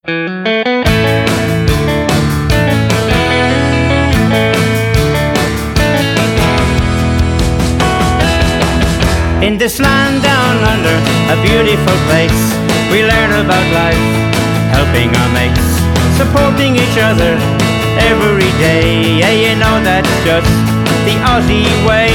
In this land down under, a beautiful place, we learn about life, helping our mates, supporting each other every day. Yeah, you know that's just the Aussie way.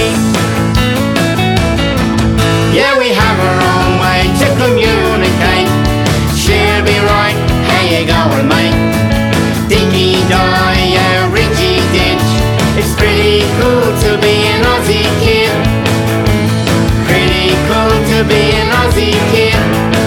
Yeah, we have our own way to communicate. She'll be right, how you going, mate? Dinky die, yeah, Ringy Ditch. It's pretty cool to be an Aussie kid. Pretty cool to be an Aussie kid.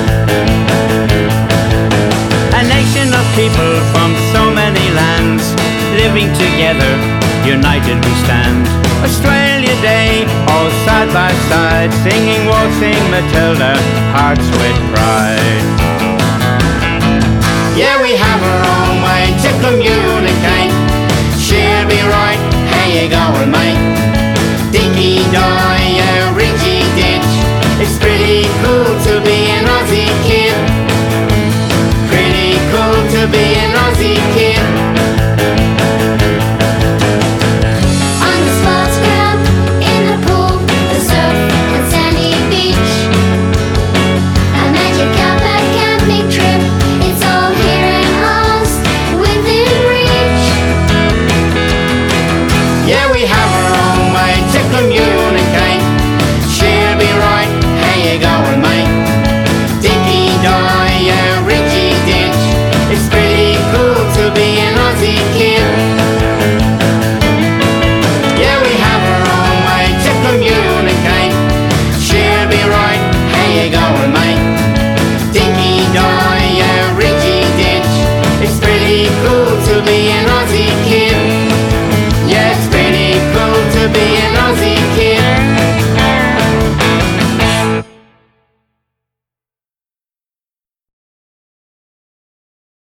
A nation of people from so many lands, living together, united we stand. Australia Day, all side by side, singing, waltzing Matilda, hearts with pride. Yeah, we have our own way to communicate. She'll be right, how you going, mate? Dinky die, yeah, Ringy Ditch. It's pretty cool to be an Aussie kid. Pretty cool to be an Aussie kid.